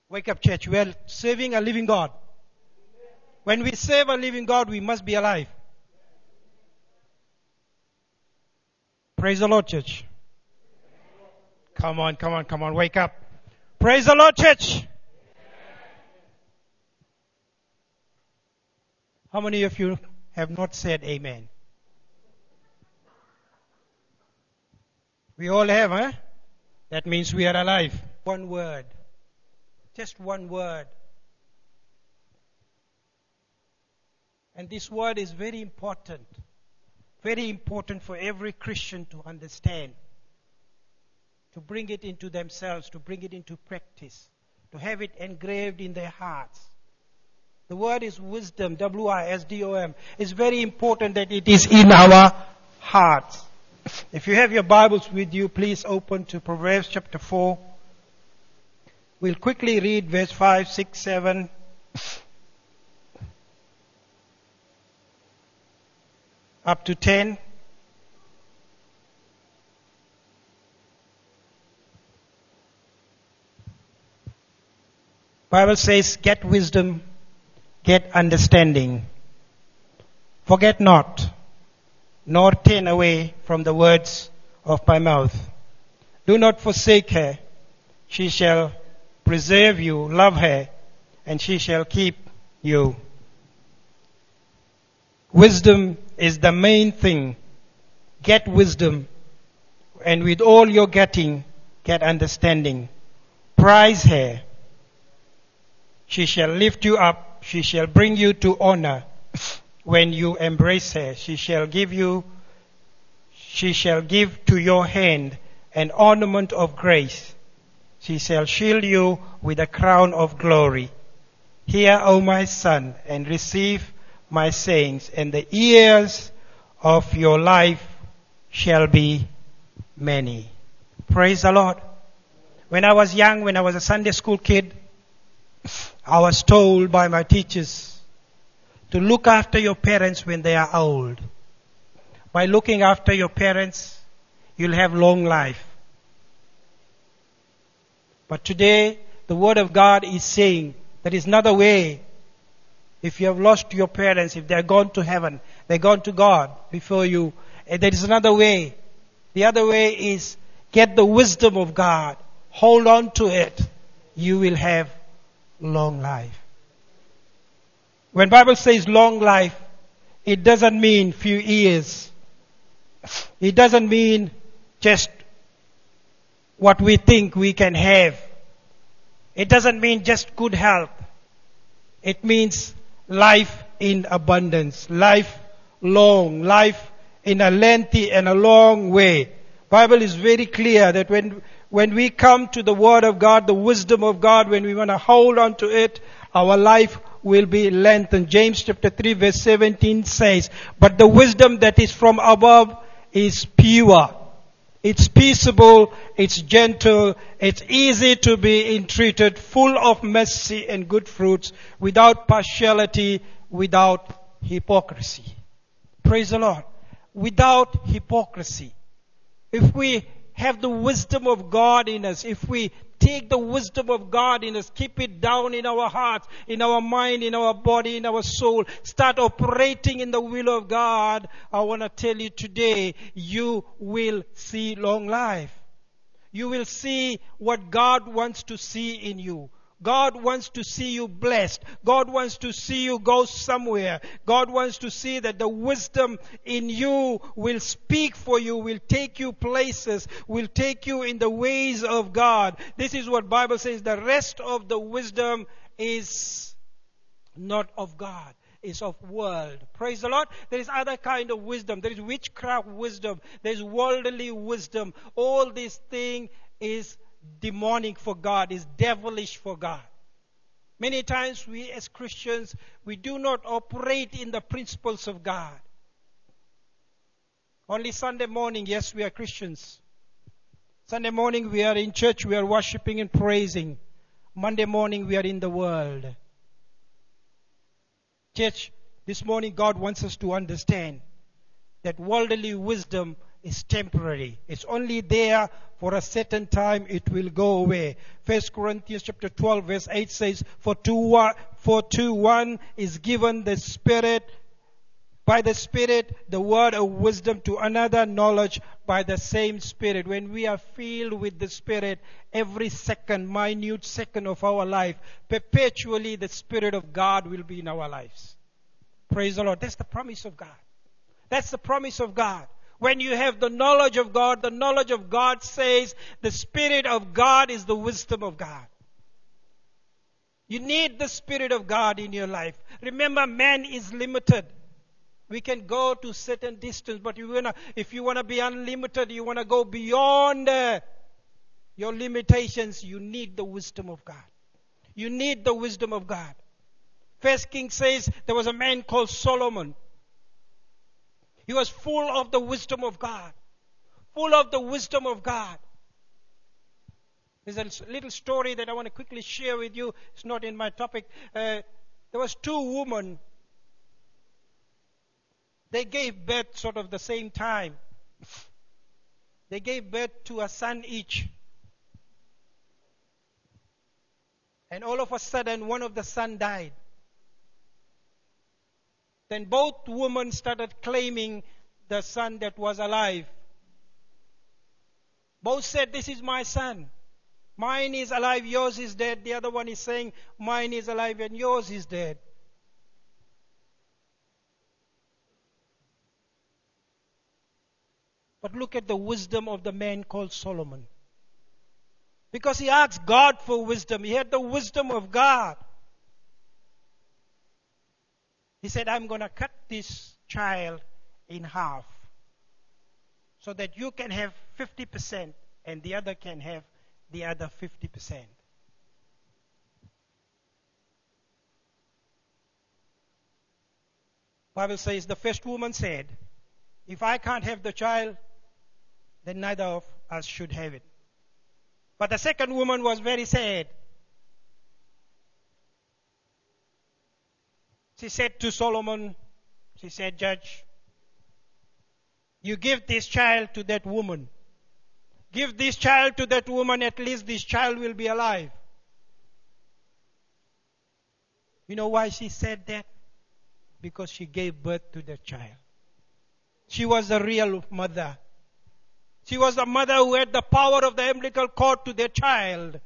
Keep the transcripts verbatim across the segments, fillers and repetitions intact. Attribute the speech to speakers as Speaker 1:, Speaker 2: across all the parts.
Speaker 1: Wake up, church. We are serving a living God. When we serve a living God, we must be alive. Praise the Lord, church. Come on, come on, come on. Wake up. Praise the Lord, church. How many of you have not said amen? We all have, huh? That means we are alive. One word. Just one word. And this word is very important. Very important for every Christian to understand. To bring it into themselves, to bring it into practice. To have it engraved in their hearts. The word is wisdom, W I S D O M. It's very important that it is in our hearts. If you have your Bibles with you, please open to Proverbs chapter four. We'll quickly read verse five, six, seven. Up to ten. Bible says, get wisdom, get understanding. Forget not, nor turn away from the words of my mouth. Do not forsake her. She shall preserve you. Love her, and she shall keep you. Wisdom is the main thing. Get wisdom, and with all your getting, get understanding. Prize her. She shall lift you up. She shall bring you to honor. When you embrace her, she shall give you, she shall give to your hand an ornament of grace. She shall shield you with a crown of glory. Hear, O my son, and receive my sayings, and the years of your life shall be many. Praise the Lord. When I was young, when I was a Sunday school kid, I was told by my teachers to look after your parents when they are old. By looking after your parents, you'll have long life. But today, the Word of God is saying there is another way. If you have lost your parents, if they are gone to heaven, they're gone to God before you, there is another way. The other way is get the wisdom of God. Hold on to it. You will have long life. When Bible says long life, it doesn't mean few years. It doesn't mean just what we think we can have. It doesn't mean just good health. It means life in abundance, life long, life in a lengthy and a long way. Bible is very clear that when when we come to the Word of God, the wisdom of God, when we want to hold on to it, our life will be lengthened. James chapter three verse seventeen says, but the wisdom that is from above is pure. It's peaceable, it's gentle, it's easy to be entreated, full of mercy and good fruits, without partiality, without hypocrisy. Praise the Lord. Without hypocrisy. If we have the wisdom of God in us, if we take the wisdom of God in us, keep it down in our hearts, in our mind, in our body, in our soul, start operating in the will of God, I want to tell you today, you will see long life. You will see what God wants to see in you. God wants to see you blessed. God wants to see you go somewhere. God wants to see that the wisdom in you will speak for you, will take you places, will take you in the ways of God. This is what Bible says. The rest of the wisdom is not of God. Is of world. Praise the Lord. There is other kind of wisdom. There is witchcraft wisdom. There is worldly wisdom. All this thing is demonic for God, is devilish for God. Many times we as Christians, we do not operate in the principles of God. Only Sunday morning, yes, we are Christians. Sunday morning we are in church, we are worshiping and praising. Monday morning we are in the world. Church, this morning God wants us to understand that worldly wisdom is temporary. It's only there for a certain time. It will go away. First Corinthians chapter twelve verse eight says, For to one, for to one is given the Spirit, by the Spirit, the word of wisdom, to another knowledge by the same Spirit. When we are filled with the Spirit, every second, minute second of our life, perpetually the Spirit of God will be in our lives. Praise the Lord. That's the promise of God. That's the promise of God. When you have the knowledge of God, the knowledge of God says the Spirit of God is the wisdom of God. You need the Spirit of God in your life. Remember, man is limited. We can go to certain distance, but you wanna, if you want to be unlimited, you want to go beyond uh, your limitations, you need the wisdom of God. You need the wisdom of God. First King says there was a man called Solomon. He was full of the wisdom of God. Full of the wisdom of God. There's a little story that I want to quickly share with you. It's not in my topic. Uh, there was two women. They gave birth sort of the same time. They gave birth to a son each. And all of a sudden, one of the sons died. Then both women started claiming the son that was alive. Both said, this is my son. Mine is alive, yours is dead. The other one is saying, mine is alive and yours is dead. But look at the wisdom of the man called Solomon. Because he asked God for wisdom. He had the wisdom of God. He said, I'm going to cut this child in half so that you can have fifty percent and the other can have the other fifty percent. Bible says the first woman said, if I can't have the child, then neither of us should have it. But the second woman was very sad. She said to Solomon, she said, Judge, you give this child to that woman. Give this child to that woman, at least this child will be alive. You know why she said that? Because she gave birth to that child. She was the real mother. She was the mother who had the power of the umbilical cord to their child.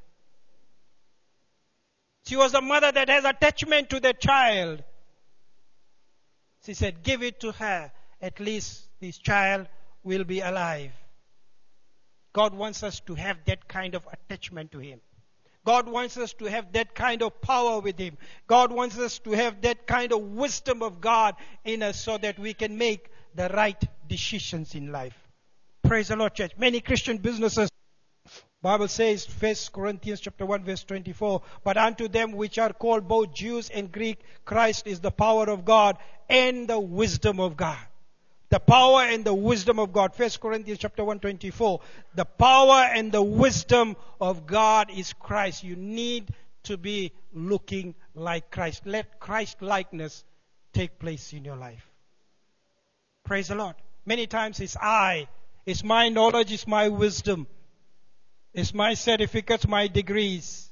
Speaker 1: She was the mother that has attachment to their child. She said, give it to her. At least this child will be alive. God wants us to have that kind of attachment to Him. God wants us to have that kind of power with Him. God wants us to have that kind of wisdom of God in us so that we can make the right decisions in life. Praise the Lord, church. Many Christian businesses, Bible says, First Corinthians chapter one verse twenty-four, but unto them which are called both Jews and Greek, Christ is the power of God and the wisdom of God. The power and the wisdom of God. First Corinthians chapter one twenty-four. The power and the wisdom of God is Christ. You need to be looking like Christ. Let Christ likeness take place in your life. Praise the Lord. Many times it's I, it's my knowledge, it's my wisdom. It's my certificates, my degrees.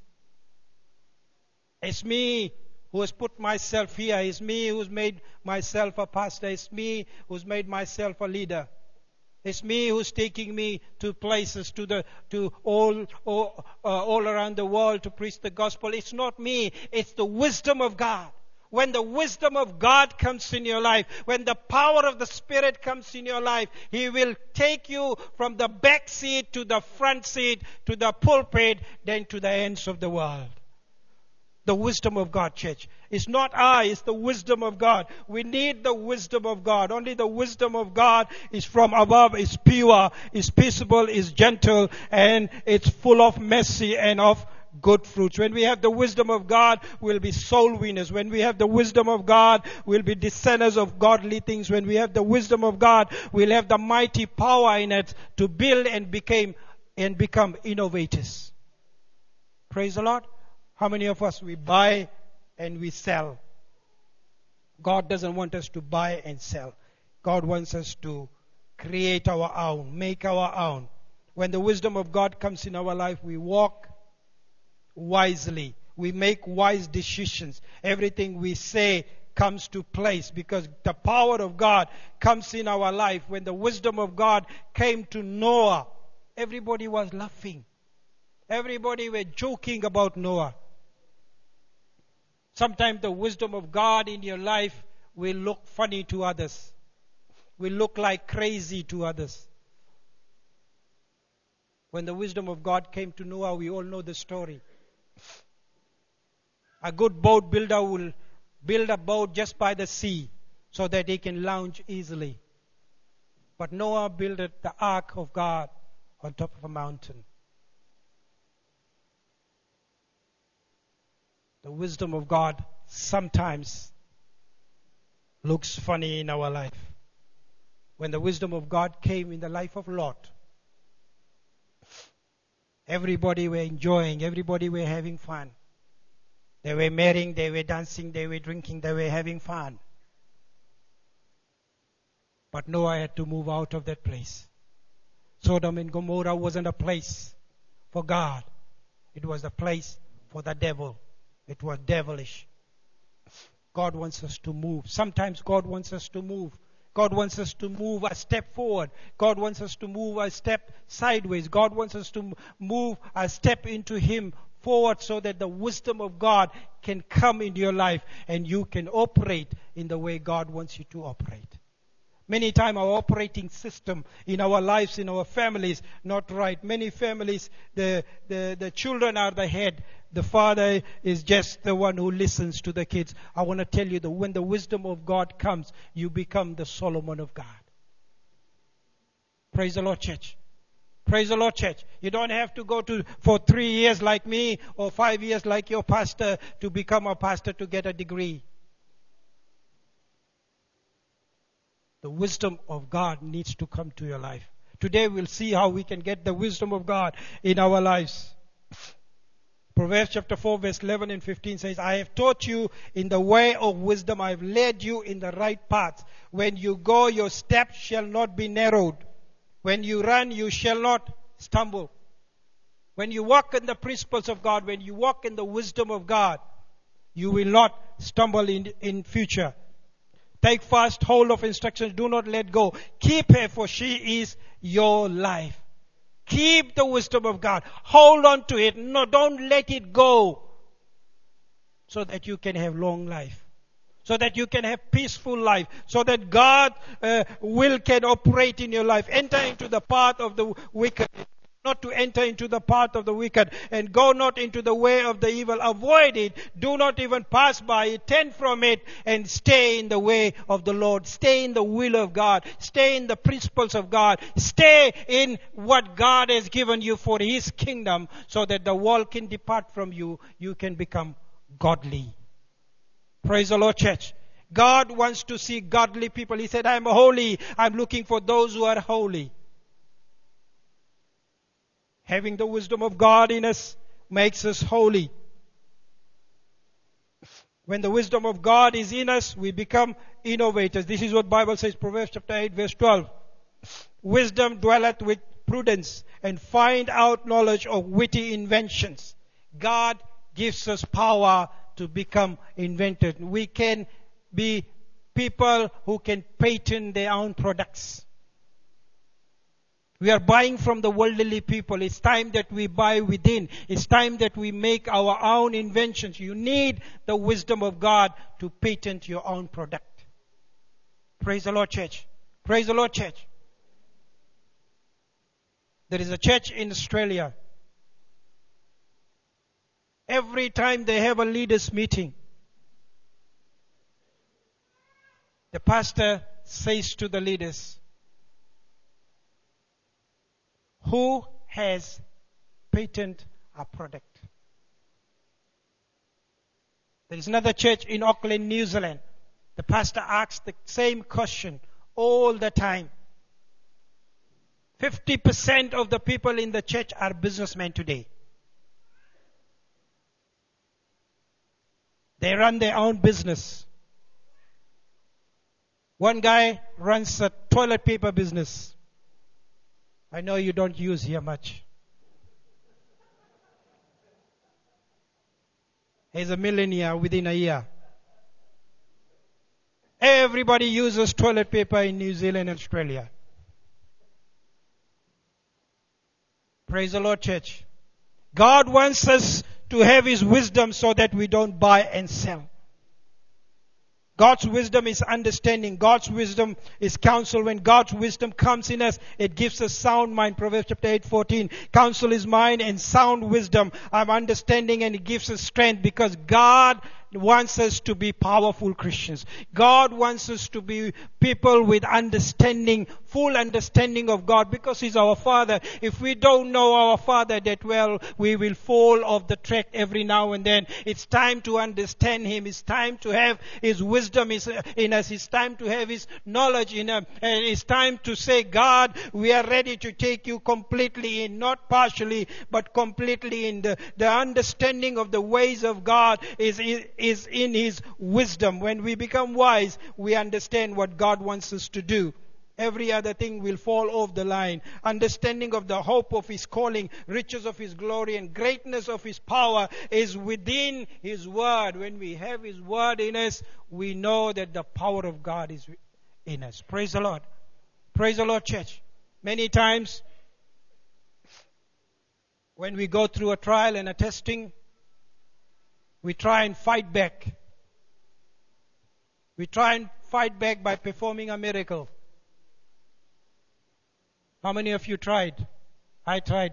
Speaker 1: It's me who has put myself here. It's me who's made myself a pastor. It's me who's made myself a leader. It's me who's taking me to places, to the to all all, uh, all around the world to preach the gospel. It's not me. It's the wisdom of God. When the wisdom of God comes in your life, when the power of the Spirit comes in your life, He will take you from the back seat to the front seat, to the pulpit, then to the ends of the world. The wisdom of God, church. It's not I, it's the wisdom of God. We need the wisdom of God. Only the wisdom of God is from above, is pure, is peaceable, is gentle, and it's full of mercy and of good fruits. When we have the wisdom of God, we'll be soul winners. When we have the wisdom of God, we'll be discerners of godly things. When we have the wisdom of God, we'll have the mighty power in it to build and become and become innovators. Praise the Lord. How many of us we buy and we sell? God doesn't want us to buy and sell. God wants us to create our own, make our own. When the wisdom of God comes in our life, we walk wisely. We make wise decisions. Everything we say comes to place because the power of God comes in our life. When the wisdom of God came to Noah, everybody was laughing. Everybody were joking about Noah. Sometimes the wisdom of God in your life will look funny to others. Will look like crazy to others. When the wisdom of God came to Noah, we all know the story. A good boat builder will build a boat just by the sea so that he can launch easily. But Noah built the ark of God on top of a mountain. The wisdom of God sometimes looks funny in our life. When the wisdom of God came in the life of Lot, everybody were enjoying, everybody were having fun. They were marrying, they were dancing, they were drinking, they were having fun. But Noah had to move out of that place. Sodom and Gomorrah wasn't a place for God. It was a place for the devil. It was devilish. God wants us to move. Sometimes God wants us to move. God wants us to move a step forward. God wants us to move a step sideways. God wants us to move a step into Him forward so that the wisdom of God can come into your life and you can operate in the way God wants you to operate. Many times our operating system in our lives, in our families, not right. Many families, the, the, the children are the head. The father is just the one who listens to the kids. I want to tell you that when the wisdom of God comes, you become the Solomon of God. Praise the Lord, church. Praise the Lord, church. You don't have to go to for three years like me or five years like your pastor to become a pastor to get a degree. The wisdom of God needs to come to your life. Today we'll see how we can get the wisdom of God in our lives. Proverbs chapter four verse eleven and fifteen says, I have taught you in the way of wisdom. I have led you in the right path. When you go, your steps shall not be narrowed. When you run, you shall not stumble. When you walk in the principles of God, when you walk in the wisdom of God, you will not stumble in, in future. Take fast hold of instructions. Do not let go. Keep her, for she is your life. Keep the wisdom of God. Hold on to it. No, don't let it go. So that you can have long life. So that you can have peaceful life. So that God uh, will can operate in your life. Enter into the path of the wicked. Not to enter into the path of the wicked, and go not into the way of the evil. Avoid it. Do not even pass by it. Turn from it and stay in the way of the Lord. Stay in the will of God. Stay in the principles of God. Stay in what God has given you for His kingdom, so that the world can depart from you. You can become godly. Praise the Lord, church. God wants to see godly people. He said, I am holy. I'm looking for those who are holy. Having the wisdom of God in us makes us holy. When the wisdom of God is in us, we become innovators. This is what Bible says, Proverbs chapter eight, verse twelve. Wisdom dwelleth with prudence, and find out knowledge of witty inventions. God gives us power to become inventors. We can be people who can patent their own products. We are buying from the worldly people. It's time that we buy within. It's time that we make our own inventions. You need the wisdom of God to patent your own product. Praise the Lord, church. Praise the Lord, church. There is a church in Australia. Every time they have a leaders meeting, the pastor says to the leaders, who has patented a product? There is another church in Auckland, New Zealand. The pastor asks the same question all the time. fifty percent of the people in the church are businessmen today. They run their own business. One guy runs a toilet paper business. I know you don't use here much. He's a millionaire within a year. Everybody uses toilet paper in New Zealand and Australia. Praise the Lord, church. God wants us to have His wisdom so that we don't buy and sell. God's wisdom is understanding. God's wisdom is counsel. When God's wisdom comes in us, it gives us sound mind. Proverbs chapter eight, fourteen. Counsel is mind and sound wisdom. I'm understanding, and it gives us strength because God wants us to be powerful Christians. God wants us to be people with understanding, full understanding of God, because He's our Father. If we don't know our Father that well, we will fall off the track every now and then. It's time to understand Him. It's time to have His wisdom in us. It's time to have His knowledge in us. And it's time to say, God, we are ready to take you completely in, not partially, but completely in. The, the understanding of the ways of God is, is is in His wisdom. When we become wise, we understand what God wants us to do. Every other thing will fall off the line. Understanding of the hope of His calling, riches of His glory, and greatness of His power is within His Word. When we have His Word in us, we know that the power of God is in us. Praise the Lord. Praise the Lord, church. Many times, when we go through a trial and a testing, we try and fight back. We try and fight back by performing a miracle. How many of you tried? I tried.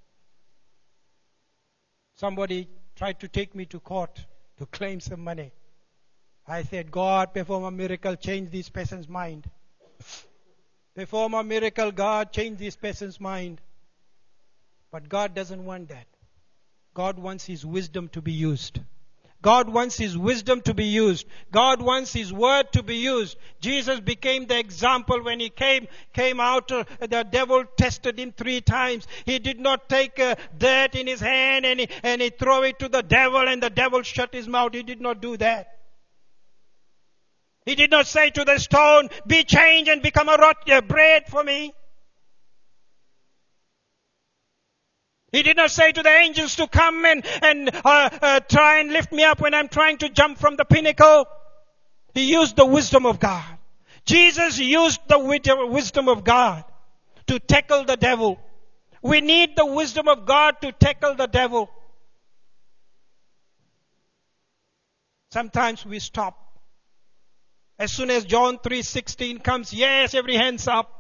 Speaker 1: Somebody tried to take me to court to claim some money. I said, God, perform a miracle, change this person's mind. Perform a miracle, God, change this person's mind. But God doesn't want that. God wants His wisdom to be used. God wants His wisdom to be used. God wants His word to be used. Jesus became the example when He came came out. Uh, the devil tested Him three times. He did not take uh, dirt in His hand and he, and he throw it to the devil and the devil shut his mouth. He did not do that. He did not say to the stone, be changed and become a rot, uh, bread for me. He did not say to the angels to come and, and uh, uh, try and lift me up when I'm trying to jump from the pinnacle. He used the wisdom of God. Jesus used the wisdom of God to tackle the devil. We need the wisdom of God to tackle the devil. Sometimes we stop. As soon as John three sixteen comes, yes, every hand's up.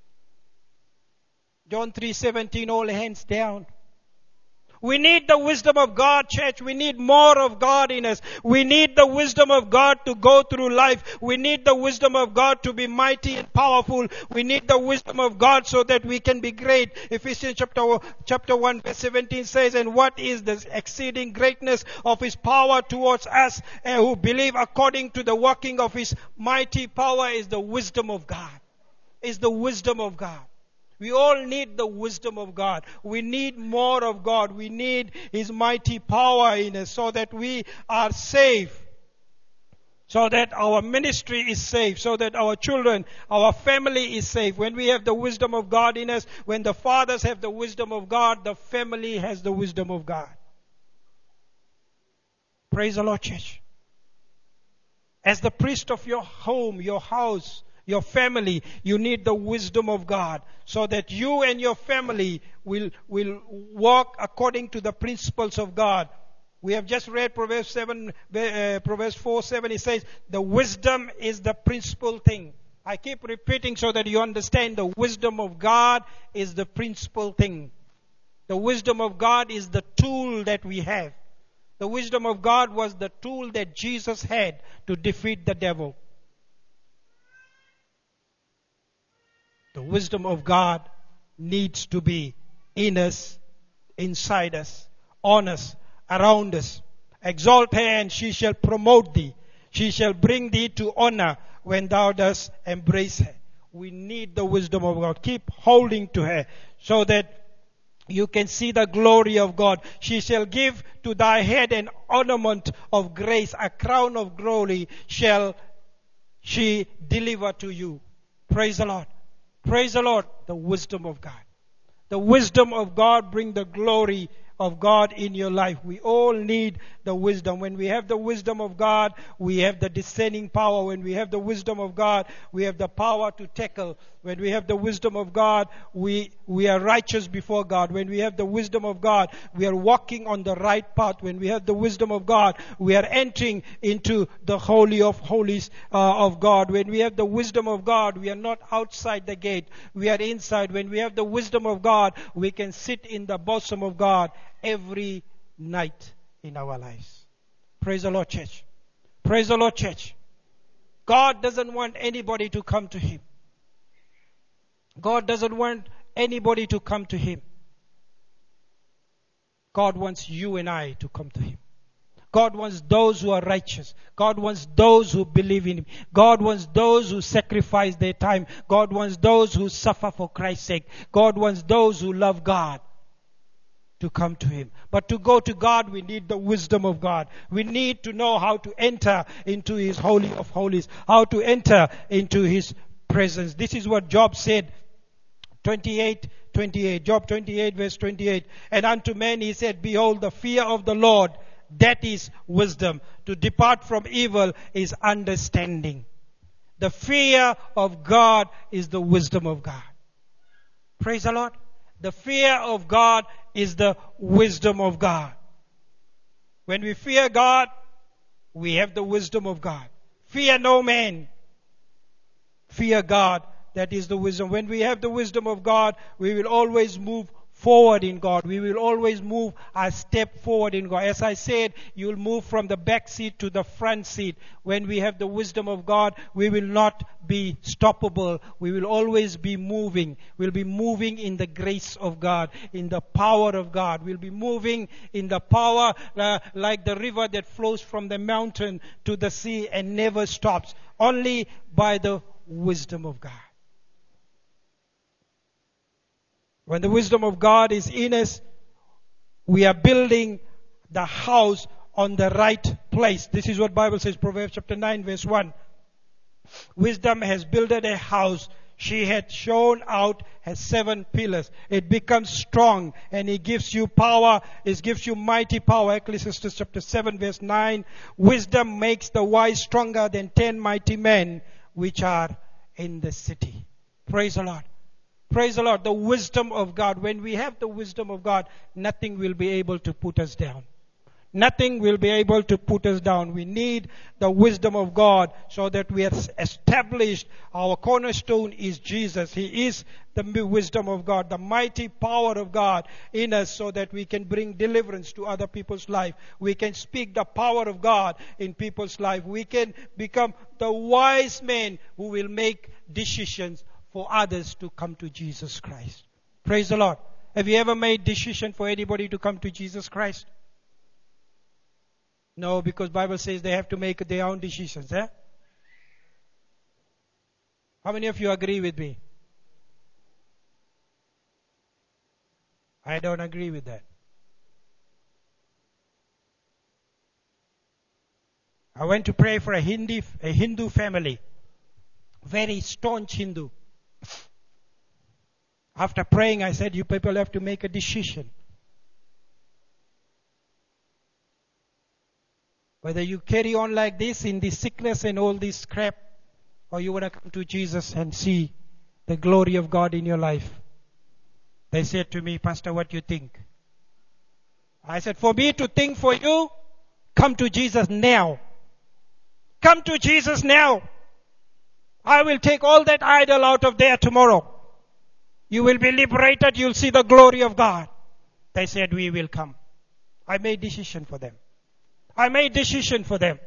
Speaker 1: John three seventeen, all hands down. We need the wisdom of God, church. We need more of God in us. We need the wisdom of God to go through life. We need the wisdom of God to be mighty and powerful. We need the wisdom of God so that we can be great. Ephesians chapter, chapter one verse seventeen says, and what is the exceeding greatness of His power towards us uh, who believe according to the working of His mighty power is the wisdom of God. Is the wisdom of God. We all need the wisdom of God. We need more of God. We need His mighty power in us so that we are safe. So that our ministry is safe. So that our children, our family is safe. When we have the wisdom of God in us, when the fathers have the wisdom of God, the family has the wisdom of God. Praise the Lord, church. As the priest of your home, your house, your family, you need the wisdom of God so that you and your family will, will walk according to the principles of God. We have just read Proverbs seven, uh, Proverbs four, seven. It says, the wisdom is the principal thing. I keep repeating so that you understand the wisdom of God is the principal thing. The wisdom of God is the tool that we have. The wisdom of God was the tool that Jesus had to defeat the devil. The wisdom of God needs to be in us, inside us, on us, around us. Exalt her and she shall promote thee. She shall bring thee to honor when thou dost embrace her. We need the wisdom of God. Keep holding to her so that you can see the glory of God. She shall give to thy head an ornament of grace, a crown of glory shall she deliver to you. Praise the Lord. Praise the Lord. The wisdom of God. The wisdom of God bring the glory of God in your life. We all need the wisdom. When we have the wisdom of God, we have the discerning power. When we have the wisdom of God, we have the power to tackle. When we have the wisdom of God, we, we are righteous before God. When we have the wisdom of God, we are walking on the right path. When we have the wisdom of God, we are entering into the Holy of Holies uh, of God. When we have the wisdom of God, we are not outside the gate. We are inside. When we have the wisdom of God, we can sit in the bosom of God every night in our lives. Praise the Lord, church. Praise the Lord, church. God doesn't want anybody to come to Him. God doesn't want anybody to come to Him. God wants you and I to come to Him. God wants those who are righteous. God wants those who believe in Him. God wants those who sacrifice their time. God wants those who suffer for Christ's sake. God wants those who love God to come to Him. But to go to God, we need the wisdom of God. We need to know how to enter into His Holy of Holies, how to enter into His presence. This is what Job said, twenty-eight, twenty-eight. Job twenty-eight, verse twenty-eight. And unto men He said, behold, the fear of the Lord, that is wisdom. To depart from evil is understanding. The fear of God is the wisdom of God. Praise the Lord. The fear of God is the wisdom of God. When we fear God, we have the wisdom of God. Fear no man. Fear God. That is the wisdom. When we have the wisdom of God, we will always move forward in God. We will always move a step forward in God. As I said, you'll move from the back seat to the front seat. When we have the wisdom of God, we will not be stoppable. We will always be moving. We'll be moving in the grace of God, in the power of God. We'll be moving in the power uh, like the river that flows from the mountain to the sea and never stops. Only by the wisdom of God. When the wisdom of God is in us, we are building the house on the right place. This is what Bible says, Proverbs chapter nine, verse one. Wisdom has builded a house. She had shown out her seven pillars. It becomes strong and it gives you power. It gives you mighty power. Ecclesiastes chapter seven, verse nine. Wisdom makes the wise stronger than ten mighty men which are in the city. Praise the Lord. Praise the Lord. The wisdom of God. When we have the wisdom of God, nothing will be able to put us down. Nothing will be able to put us down. We need the wisdom of God so that we are established. Our cornerstone is Jesus. He is the wisdom of God, the mighty power of God in us so that we can bring deliverance to other people's life. We can speak the power of God in people's life. We can become the wise men who will make decisions for others to come to Jesus Christ. Praise the Lord. Have you ever made decision for anybody to come to Jesus Christ? No, because Bible says they have to make their own decisions. Eh? How many of you agree with me? I don't agree with that. I went to pray for a Hindu, a Hindu family. Very staunch Hindu. After praying, I said, you people have to make a decision. Whether you carry on like this in this sickness and all this crap, or you want to come to Jesus and see the glory of God in your life. They said to me, Pastor, what do you think? I said, for me to think for you, come to Jesus now. Come to Jesus now. I will take all that idol out of there tomorrow. You will be liberated. You'll see the glory of God. They said, we will come. I made decision for them. I made decision for them.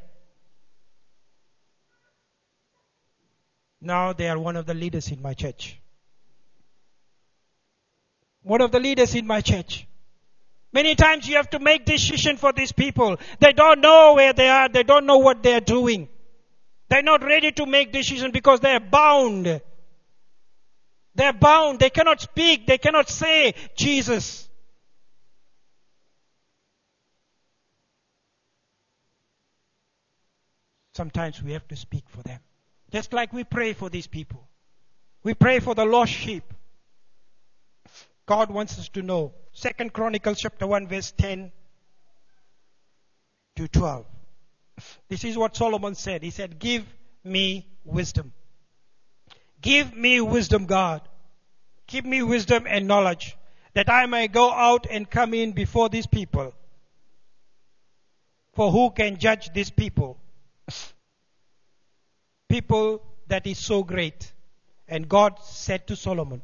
Speaker 1: Now they are one of the leaders in my church. One of the leaders in my church. Many times you have to make decision for these people. They don't know where they are. They don't know what they are doing. They're not ready to make decision because they are bound. They're bound. They cannot speak. They cannot say Jesus. Sometimes we have to speak for them. Just like we pray for these people. We pray for the lost sheep. God wants us to know. Second Chronicles chapter one verse ten to twelve. This is what Solomon said. He said, give me wisdom. Give me wisdom, God. Give me wisdom and knowledge, that I may go out and come in before these people. For who can judge these people? People that is so great. And God said to Solomon,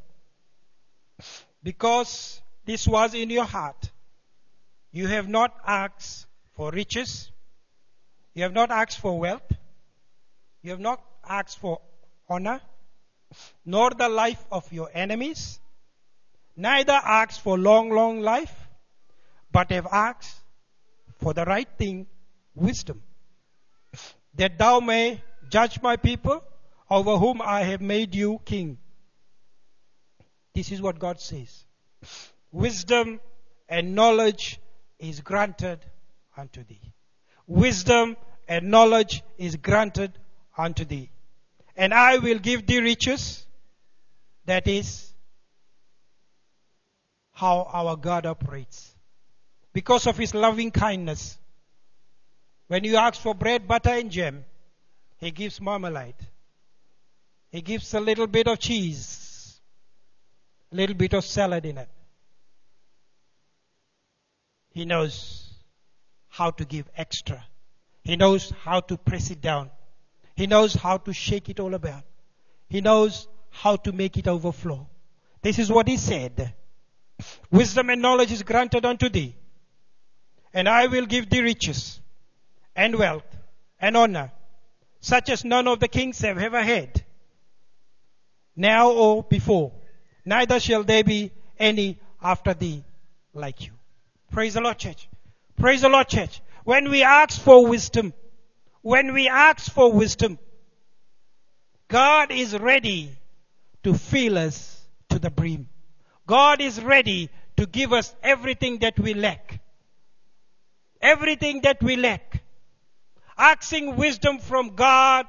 Speaker 1: because this was in your heart, you have not asked for riches, you have not asked for wealth, you have not asked for honor, nor the life of your enemies, neither asked for long, long life, but have asked for the right thing, wisdom, that thou may judge my people, over whom I have made you king. This is what God says. Wisdom and knowledge is granted unto thee. Wisdom and knowledge is granted unto thee. And I will give thee riches. That is how our God operates. Because of His loving kindness. When you ask for bread, butter and jam, He gives marmalade. He gives a little bit of cheese, a little bit of salad in it. He knows how to give extra. He knows how to press it down. He knows how to shake it all about. He knows how to make it overflow. This is what He said. Wisdom and knowledge is granted unto thee, and I will give thee riches and wealth and honor, such as none of the kings have ever had, now or before. Neither shall there be any after thee like you. Praise the Lord, church. Praise the Lord, church. When we ask for wisdom, when we ask for wisdom, God is ready to fill us to the brim. God is ready to give us everything that we lack. Everything that we lack. Asking wisdom from God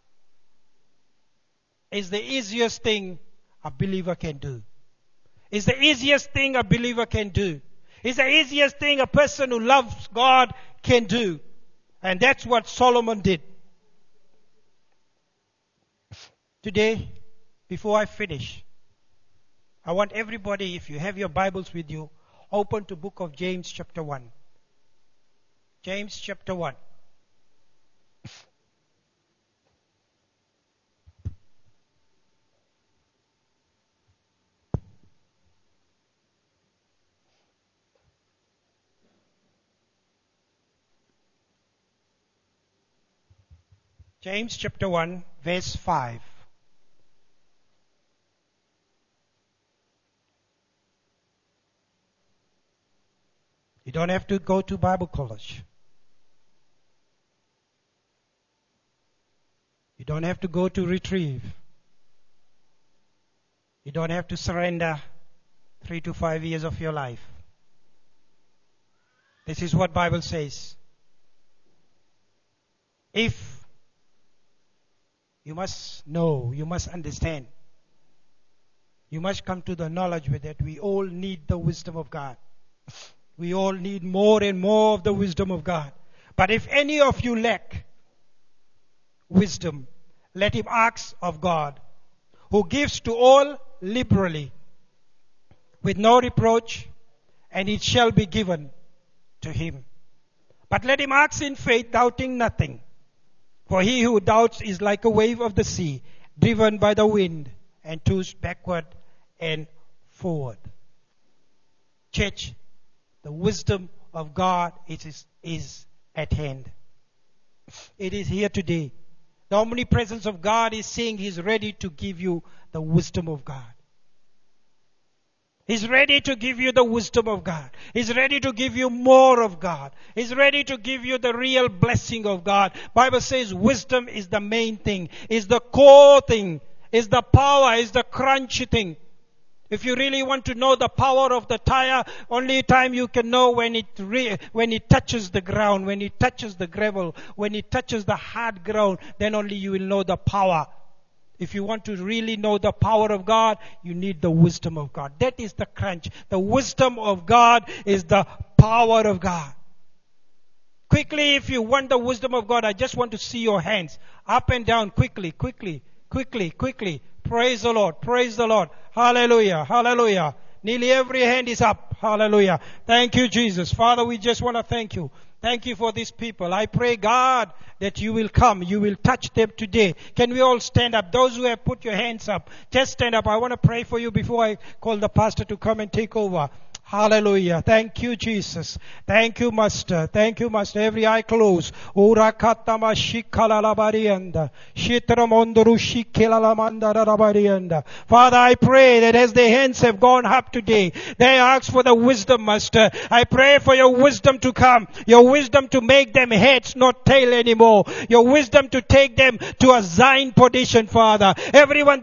Speaker 1: is the easiest thing a believer can do. It's the easiest thing a believer can do. It's the easiest thing a person who loves God can do. And that's what Solomon did. Today, before I finish, I want everybody, if you have your Bibles with you, open to book of James chapter one. James chapter one. James chapter one, verse five. You don't have to go to Bible college. You don't have to go to retrieve. You don't have to surrender three to five years of your life. This is what Bible says. If you must know, you must understand, you must come to the knowledge with that we all need the wisdom of God. We all need more and more of the wisdom of God. But if any of you lack wisdom, let him ask of God, who gives to all liberally, with no reproach, and it shall be given to him. But let him ask in faith, doubting nothing. For he who doubts is like a wave of the sea, driven by the wind, and tossed backward and forward. Church, the wisdom of God is, is at hand. It is here today. The omnipresence of God is saying He's ready to give you the wisdom of God. He's ready to give you the wisdom of God. He's ready to give you more of God. He's ready to give you the real blessing of God. Bible says wisdom is the main thing, is the core thing, is the power, is the crunchy thing. If you really want to know the power of the tire, only time you can know when it re- when it touches the ground, when it touches the gravel, when it touches the hard ground, then only you will know the power. If you want to really know the power of God, you need the wisdom of God. That is the crunch. The wisdom of God is the power of God. Quickly, if you want the wisdom of God, I just want to see your hands up and down quickly, quickly, quickly, quickly. Praise the Lord. Praise the Lord. Hallelujah. Hallelujah. Nearly every hand is up. Hallelujah. Thank you, Jesus. Father, we just want to thank you. Thank you for these people. I pray, God, that you will come. You will touch them today. Can we all stand up? Those who have put your hands up, just stand up. I want to pray for you before I call the pastor to come and take over. Hallelujah. Thank you, Jesus. Thank you, Master. Thank you, Master. Every eye closed. Urakatama shikalalabarianda. Shitramonduru shikalalamandarabariyanda. Father, I pray that as their hands have gone up today, they ask for the wisdom, Master. I pray for your wisdom to come. Your wisdom to make them heads, not tail anymore. Your wisdom to take them to a Zion position, Father. Everyone